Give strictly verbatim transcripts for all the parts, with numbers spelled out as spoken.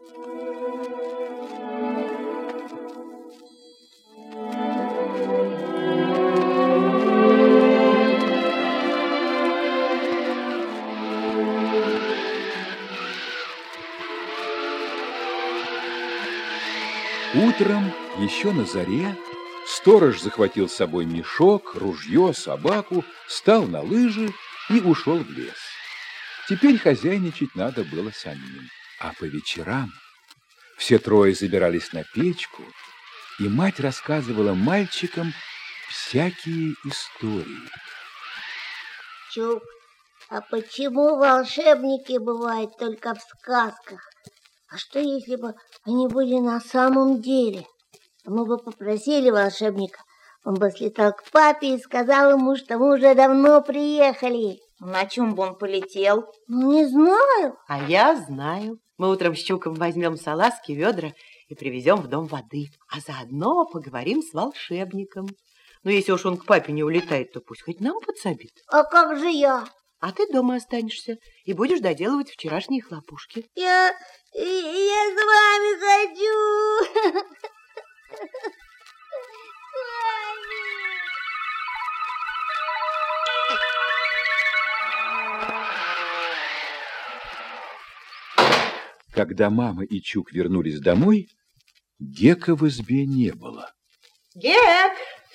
Утром, еще на заре, сторож захватил с собой мешок, ружье, собаку, встал на лыжи и ушел в лес. Теперь хозяйничать надо было самим. А по вечерам все трое забирались на печку, и мать рассказывала мальчикам всякие истории. Чук, а почему волшебники бывают только в сказках? А что, если бы они были на самом деле? Мы бы попросили волшебника, он бы слетал к папе и сказал ему, что мы уже давно приехали. На чем бы он полетел? Ну, не знаю. А я знаю. Мы утром с Чуком возьмем салазки, ведра и привезем в дом воды. А заодно поговорим с волшебником. Но если уж он к папе не улетает, то пусть хоть нам подсобит. А как же я? А ты дома останешься и будешь доделывать вчерашние хлопушки. Я, я с вами хочу. Когда мама и Чук вернулись домой, Гека в избе не было. Гек!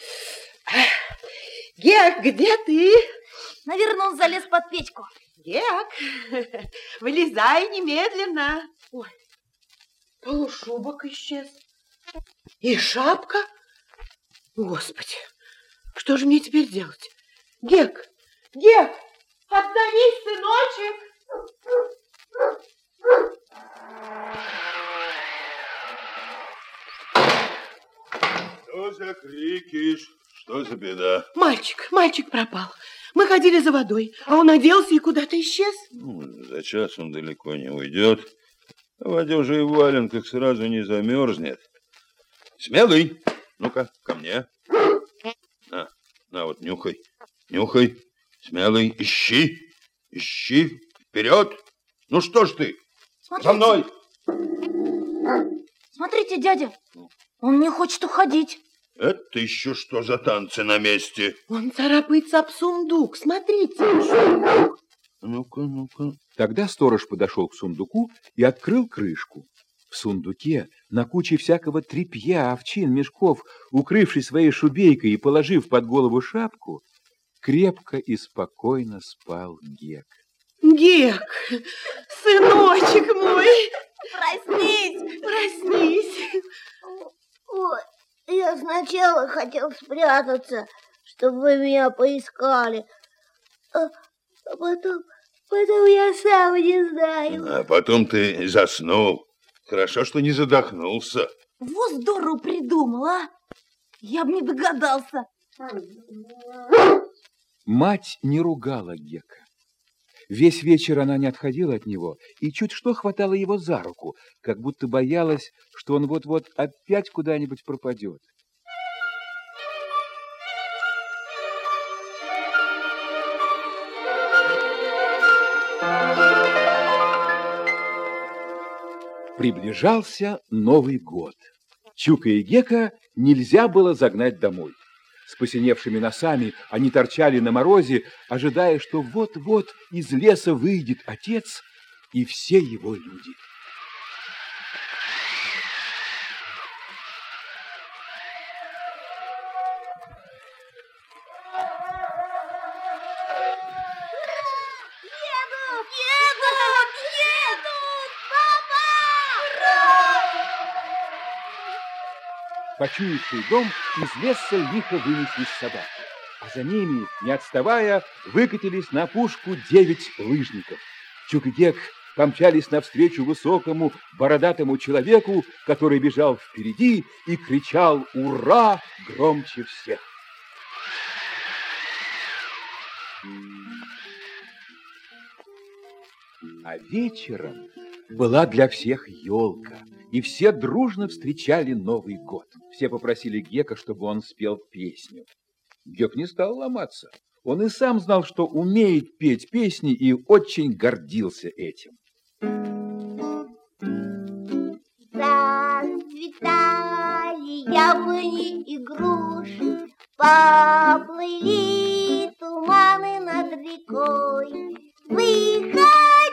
Гек, где ты? Наверное, он залез под печку. Гек, вылезай немедленно. Ой, полушубок исчез. И шапка. Господи, что же мне теперь делать? Гек, Гек, отзовись, сыночек. Что за крики? Что за беда? Мальчик, мальчик пропал. Мы ходили за водой, а он оделся и куда-то исчез. Ну, за час он далеко не уйдет. В воде уже и в валенках сразу не замерзнет. Смелый, ну-ка, ко мне. На, на вот, нюхай, нюхай. Смелый, ищи, ищи, вперед. Ну что ж ты, Смотрите. за мной. Смотрите, дядя, он не хочет уходить. Это еще что за танцы на месте? Он царапается об сундук, смотрите. Ну-ка, ну-ка. Тогда сторож подошел к сундуку и открыл крышку. В сундуке, на куче всякого тряпья, овчин, мешков, укрывшись своей шубейкой и положив под голову шапку, крепко и спокойно спал Гек. Гек, сыночек мой, Проснись! проснись. Ой, я сначала хотел спрятаться, чтобы вы меня поискали. А, а потом, потом я сам не знаю. А потом ты заснул. Хорошо, что не задохнулся. Вот здорово придумал, а! Я бы не догадался. Мать не ругала Гека. Весь вечер она не отходила от него и чуть что хватала его за руку, как будто боялась, что он вот-вот опять куда-нибудь пропадет. Приближался Новый год. Чука и Гека нельзя было загнать домой. С посиневшими носами они торчали на морозе, ожидая, что вот-вот из леса выйдет отец и все его люди. Едут! Едут! Едут! Папа! Почуявший дом, из леса лихо вынеслись собаки, а за ними, не отставая, выкатились на опушку девять лыжников. Чук и Гек помчались навстречу высокому бородатому человеку, который бежал впереди и кричал «Ура!» громче всех. А вечером была для всех елка, и все дружно встречали Новый год. Все попросили Гека, чтобы он спел песню. Гек не стал ломаться. Он и сам знал, что умеет петь песни, и очень гордился этим. дыни и груши, поплыли туманы над рекой. Выходила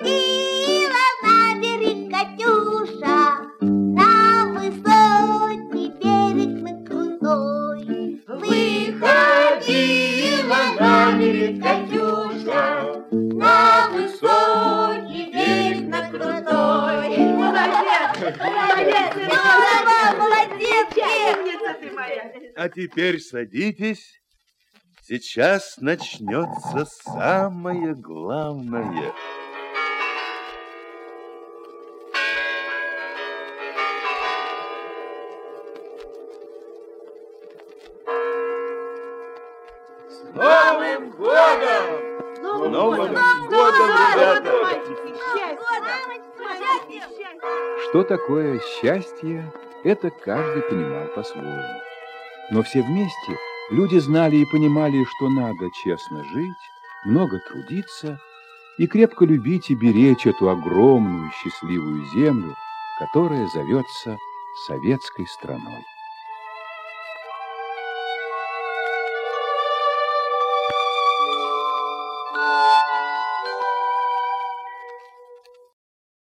на берег Катюша, на высокий берег на крутой. Выходила на берег Катюша, на высокий берег на крутой. Молодец! Молодец! Молодец! Умница ты моя! А теперь садитесь. Сейчас начнется самое главное. С Новым годом! С Новым годом, ребята! Что такое счастье, это каждый понимал по-своему. Но все вместе люди знали и понимали, что надо честно жить, много трудиться и крепко любить и беречь эту огромную счастливую землю, которая зовется советской страной.